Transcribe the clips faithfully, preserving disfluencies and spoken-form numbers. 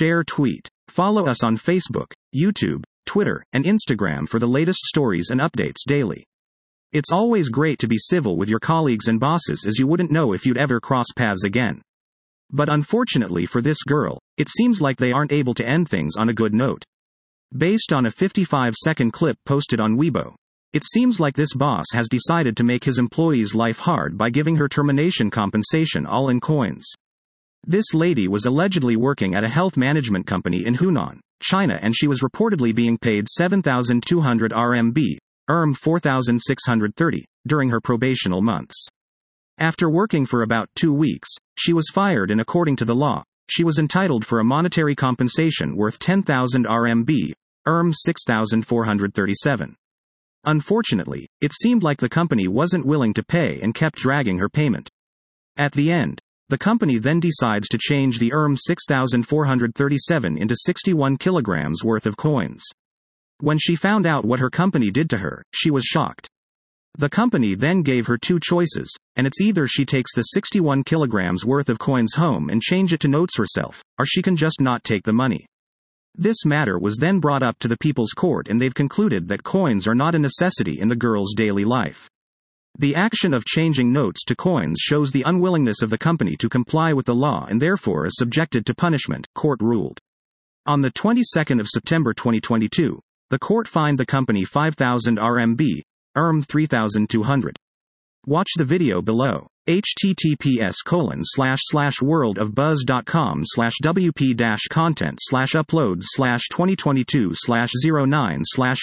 share, tweet. Follow us on Facebook, YouTube, Twitter, and Instagram for the latest stories and updates daily. It's always great to be civil with your colleagues and bosses, as you wouldn't know if you'd ever cross paths again. But unfortunately for this girl, it seems like they aren't able to end things on a good note. Based on a fifty-five second clip posted on Weibo, it seems like this boss has decided to make his employee's life hard by giving her termination compensation all in coins. This lady was allegedly working at a health management company in Hunan, China, and she was reportedly being paid seven thousand two hundred R M B, E R M four thousand six hundred thirty, during her probational months. After working for about two weeks, she was fired, and according to the law, she was entitled for a monetary compensation worth ten thousand R M B, E R M six thousand four hundred thirty-seven. Unfortunately, it seemed like the company wasn't willing to pay and kept dragging her payment. At the end, the company then decides to change the E R M six thousand four hundred thirty-seven into sixty-one kilograms worth of coins. When she found out what her company did to her, she was shocked. The company then gave her two choices, and it's either she takes the sixty-one kilograms worth of coins home and change it to notes herself, or she can just not take the money. This matter was then brought up to the People's Court, and they've concluded that coins are not a necessity in the girl's daily life. The action of changing notes to coins shows the unwillingness of the company to comply with the law and therefore is subjected to punishment, court ruled. On the twenty-second of September twenty twenty-two, the court fined the company five thousand R M B, E R M three thousand two hundred. Watch the video below. https colon slash slash worldofbuzz.com slash wp dash content slash uploads slash 2022 slash 09 slash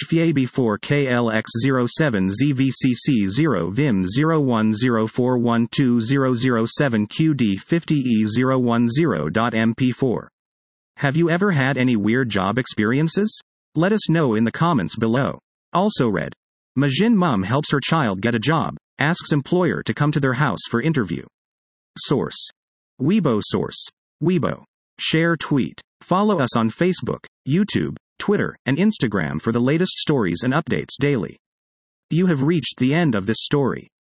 FIAB4KLX07 ZVCC0 VIM zero one zero four one two zero zero seven Q D fifty E zero one zero dot M P four. Have you ever had any weird job experiences? Let us know in the comments below. Also read. Majin mom helps her child get a job, asks employer to come to their house for interview. Source. Weibo. Source. Weibo. Share, tweet. Follow us on Facebook, YouTube, Twitter, and Instagram for the latest stories and updates daily. You have reached the end of this story.